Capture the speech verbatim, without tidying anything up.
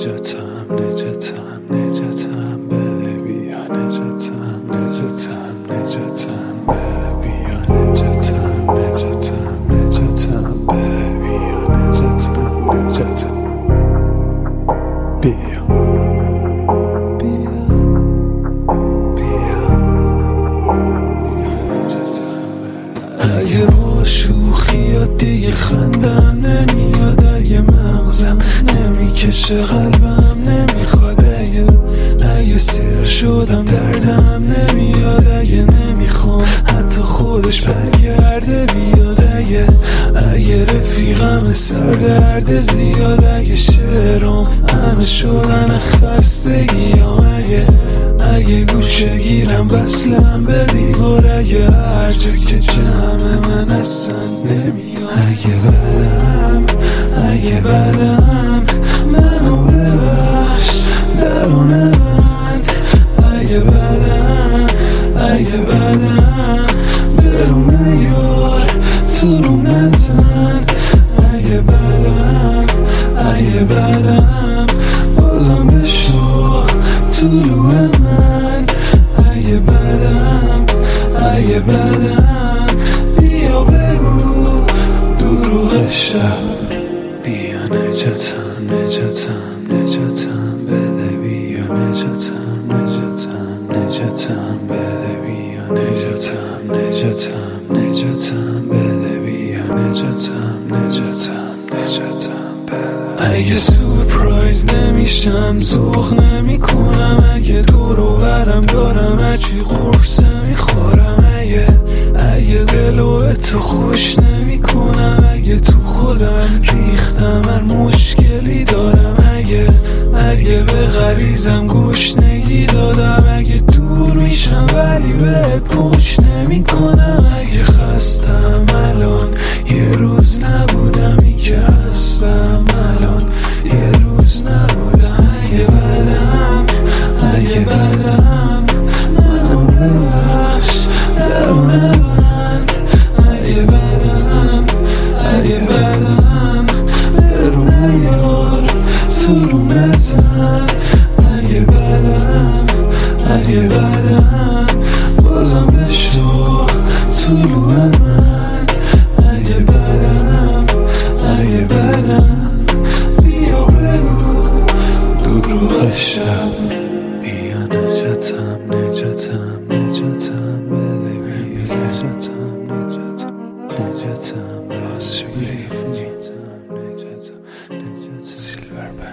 نجاتم نجاتم نجاتم بده بیا نجاتم نجاتم نجاتم بده بیا نجاتم نجاتم نجاتم بده بیا نجاتم نجاتم بیا اگه با شوخیات دیگه خندم نمیاد، اگه مغزم نمیکشه قلبم نمیخواد، اگه اگه سیر شدم دردم نمیاد، اگه نمیخوام حتی خودش برگرده بیاد، اگه اگه رفیقم سردرد زیاد، اگه شعرام همه شدن خستگیام، اگه اگه گوشه گیرم وصلم به دیوار، اگه هر جا که جمع من اصلا نمیاد، اگه بدم اگه بدم منو ببخش درونه بند، اگه بدم اگه بدم برونه یار تو رو نزن، اگه بدم اگه بدم بازم بشو تو رو من، اگه بدم اگه بدم بیا بگو دروغ شب، بیا نجاتم نجاتم نجاتم بده بیا نجاتم نجاتم نجاتم بده بیا نجاتم نجاتم نجاتم بده بیا نجاتم نجاتم نجاتم بده. اگه سورپرایز نمیشم ذوق نمیکنم، اگه دور و برم دارم هرچی قرصه میخورم، اگه اگه دلو به تو خوش نمیکنم، اگه تو خودم ریختم هر مشکلی دارم، اگه اگه به غریزم گشنگی دادم، اگه دور میشم ولی بهت پشت نمیکنم، اگه خستم الان یه روز نبودمی که هستم الان یه روز نبودم، اگه بدم اگه بدم منو ببخش درونه بند، اگه بدم اگه بدم برونه یار تو رو نزن، اگه بدم اگه بدم بازم بشو تو رو من، اگه بدم اگه بدم بیا بگو دروغ شب، بیا نجاتم نجاتم نجاتم بده بیا نجاتم نجاتم نجاتم باز شو لیف نجاتم نجاتم نجاتم سیلور